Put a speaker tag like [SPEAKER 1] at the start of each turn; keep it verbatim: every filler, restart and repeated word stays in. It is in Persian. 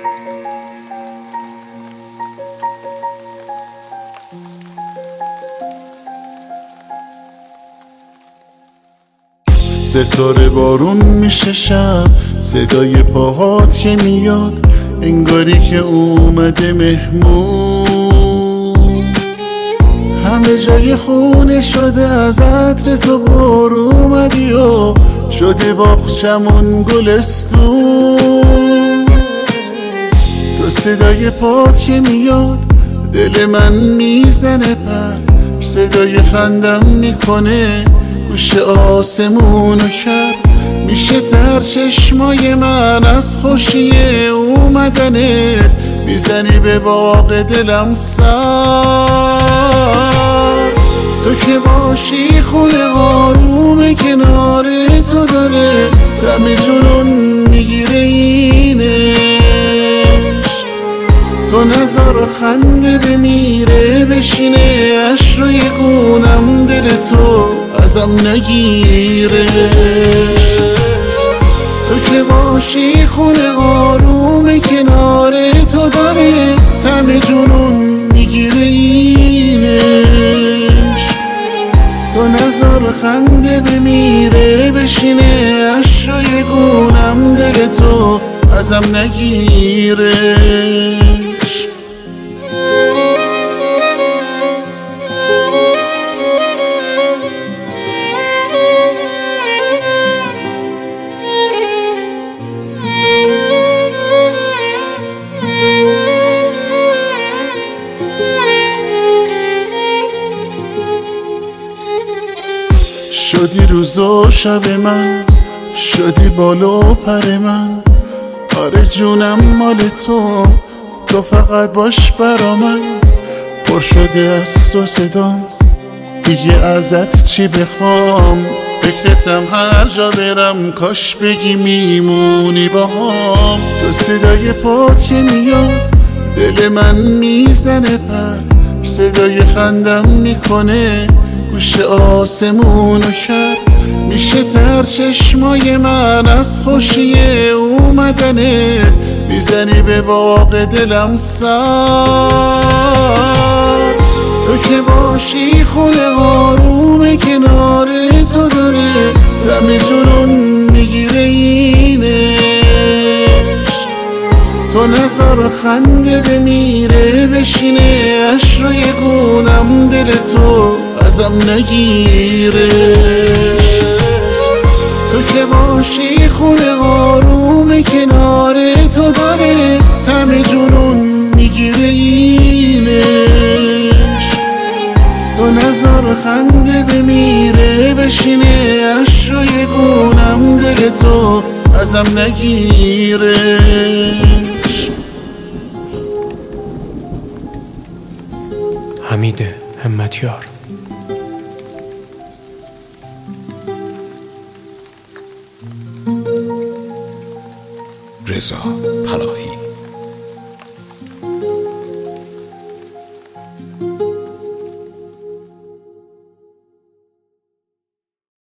[SPEAKER 1] ستاره بارون میشه شب، صدای پاهات که میاد انگاری که اومده مهمون. همه جای خونه شده از عطر تو بر اومدی و شده باغچمون گلستون. تو صدای پات که میاد دل من میزنه پر، صدای خندم میکنه گوش آسمونو کرد. میشه تر چشمای من از خوشی اومدنت، میزنی به باغ دلم سر. تو که باشی خونه آروم کنار تو داره دم جنون میگیره اینش. تو نظر خنده بمیره بشینه اش روی گونم، دل تو ازم نگیرش. تو که باشی خونه آروم کنار تو داره طعم جنون میگیره اینش. تو نظر خنده بمیره بشینه اش روی گونم، دل تو ازم نگیرش. شدی روز و شب من، شدی بالا و پر من. آره جونم مال تو، تو فقط باش برا من. پر شده از تو صدام، دیگه ازت چی بخوام. فکرتم هر جا برم، کاش بگی میمونی باهام. تو صدای پات که میاد دل من میزنه پر، صدای خندم میکنه گوش آسمونو کرد. میشه تر چشمای من از خوشی اومدنت، میزنی به باغ دلم سر. تو که باشی خونه آروم کنار تو داره طعم جنون میگیره اینش. تو نظر خنده بمیره بشینه اش روی گونم، دل تو ازم نگیرش. تو که باشی خونه آروم کنار تو داره طعم جنون میگیره اینش. تو نظر خنده بمیره بشینه اش روی گونم، دل تو ازم نگیرش.
[SPEAKER 2] حمید همتیار.
[SPEAKER 3] رضا پناهی.